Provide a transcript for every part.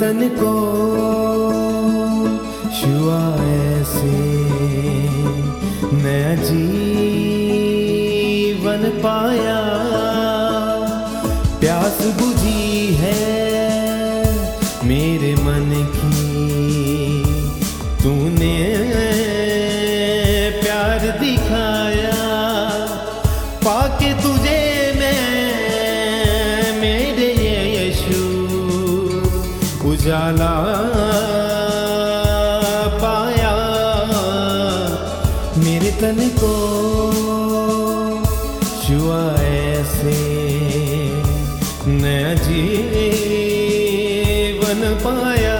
तन को छुआ ऐसे नया जीवन पाया। प्यास बुझी है मेरे मन की, तूने प्यार दिखाया। पाके तुझे मैं मेरे यीशु उजाला पाया। मेरे तन को छुआ ऐसे नया जीवन पाया।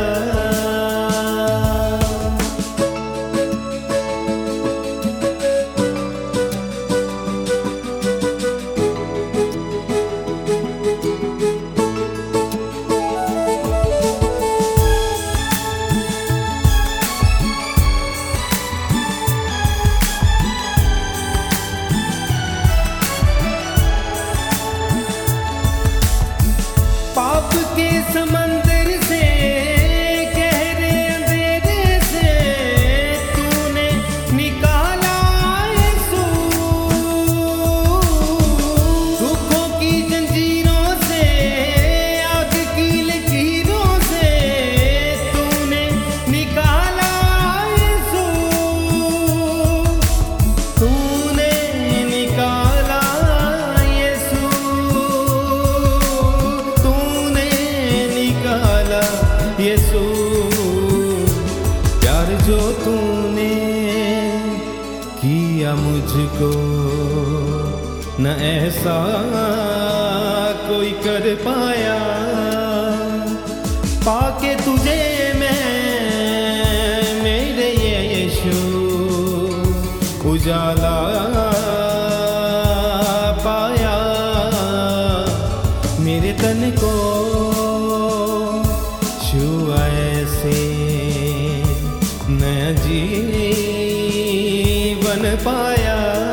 पाप के समंदर से गहरे अंधेरे से तूने निकाला यीशु। दुखों की जंजीरों से, आग की लकीरों से तूने निकाला यीशु। तूने निकाला यीशु, यीशु। प्यार जो तूने किया मुझको, न ऐसा कोई कर पाया। पाके तुझे मैं मेरे यीशु उजाला पाया। मेरे तन को छुआ ऐसे नया जीवन पाया।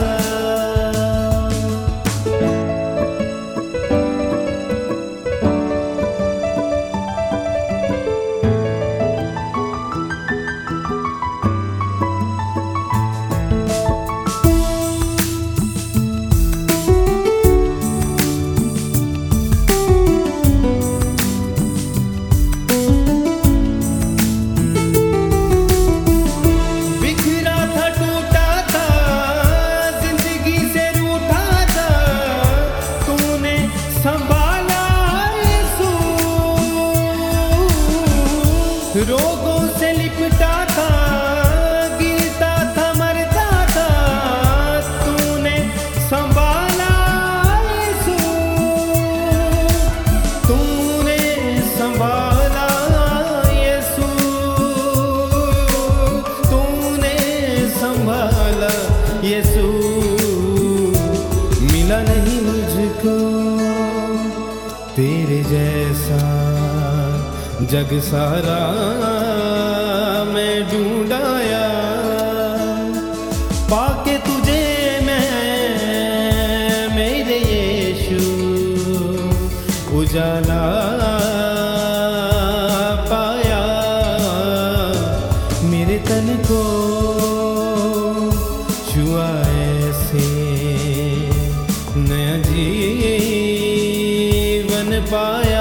रोगों से लिपटा था, गिरता था, मरता था, तूने संभाला यीशु। तूने संभाला यीशु, तूने संभाला यीशु। मिला नहीं मुझको तेरे जैसा जग सारा मैं ढूंढाया। पाके तुझे मैं मेरे यीशु उजाला पाया। मेरे तन को छुआ ऐसे नया जीवन पाया।